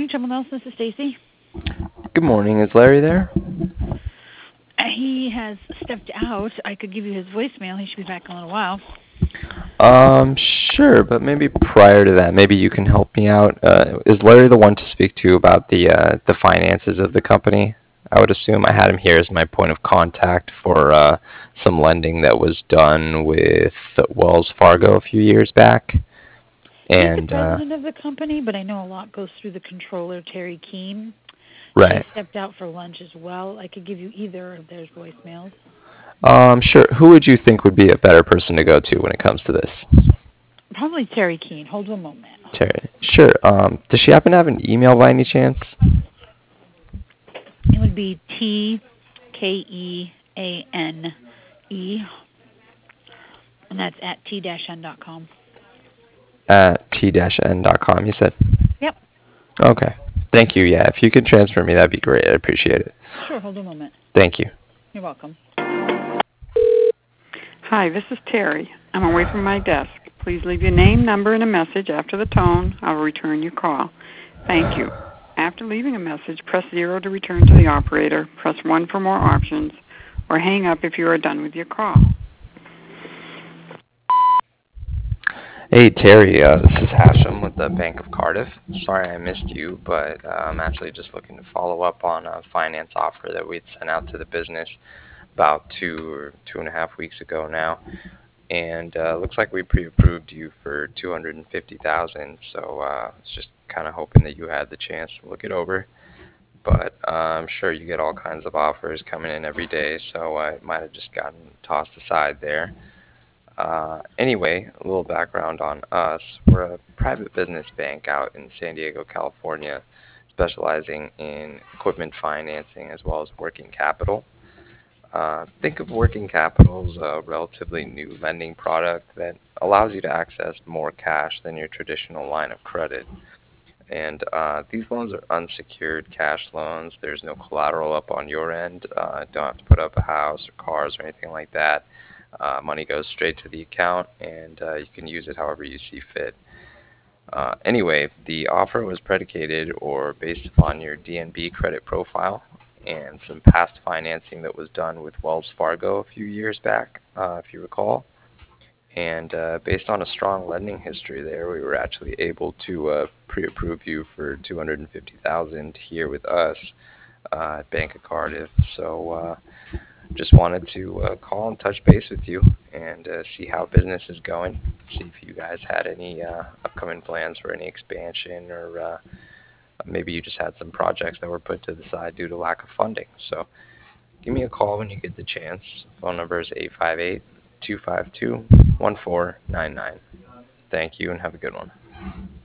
Trumbull Nelson. This is Stacy. Good morning. Is Larry there? He has stepped out. I could give you his voicemail. He should be back in a little while. Sure, but maybe prior to that, maybe you can help me out. Is Larry the one to speak to about the finances of the company? I would assume I had him here as my point of contact for some lending that was done with Wells Fargo a few years back. He's the And president of the company, but I know a lot goes through the controller, Terry Keene. He right. stepped out for lunch as well. I could give you either of their voicemails. Sure. Who would you think would be a better person to go to when it comes to this? Probably Terry Keene. Hold one moment. Terry. Sure. Does she happen to have an email by any chance? It would be TKEANE, and that's at t-n.com. At t-n.com, you said? Yep. Okay. Thank you. Yeah, if you could transfer me, that'd be great. I appreciate it. Sure. Hold a moment. Thank you. You're welcome. Hi, this is Terry. I'm away from my desk. Please leave your name, number, and a message after the tone. I will return your call. Thank you. After leaving a message, press 0 to return to the operator, press 1 for more options, or hang up if you are done with your call. Hey, Terry, this is Hashem with the Bank of Cardiff. Sorry I missed you, but I'm actually just looking to follow up on a finance offer that we'd sent out to the business about 2.5 weeks ago now. And looks like we pre-approved you for $250,000, so I was just kind of hoping that you had the chance to look it over. But I'm sure you get all kinds of offers coming in every day, so I might have just gotten tossed aside there. Anyway, a little background on us. We're a private business bank out in San Diego, California, specializing in equipment financing as well as working capital. Think of working capital as a relatively new lending product that allows you to access more cash than your traditional line of credit. And these loans are unsecured cash loans. There's no collateral up on your end. Don't have to put up a house or cars or anything like that. Money goes straight to the account, and you can use it however you see fit. Anyway, the offer was predicated or based upon your DNB credit profile and some past financing that was done with Wells Fargo a few years back, if you recall. And based on a strong lending history there, we were actually able to pre-approve you for $250,000 here with us at Bank of Cardiff. So just wanted to call and touch base with you and see how business is going. See if you guys had any upcoming plans for any expansion, or maybe you just had some projects that were put to the side due to lack of funding. So give me a call when you get the chance. Phone number is 858-252-1499. Thank you and have a good one.